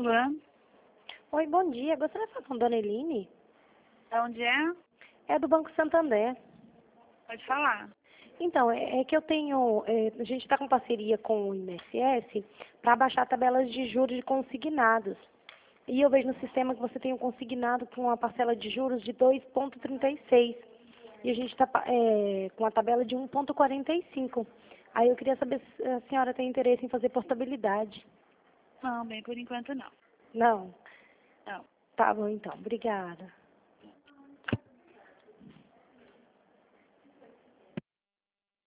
Alô? Oi, bom dia. Gostaria de falar com a Dona Eline? Onde é? É do Banco Santander. Pode falar. Então, é que eu tenho... a gente está com parceria com o INSS para baixar tabelas de juros de consignados. E eu vejo no sistema que você tem um consignado com uma parcela de juros de 2,36. E a gente está com a tabela de 1,45. Aí eu queria saber se a senhora tem interesse em fazer portabilidade. Não, bem, por enquanto não. Não? Não. Tá bom, então. Obrigada.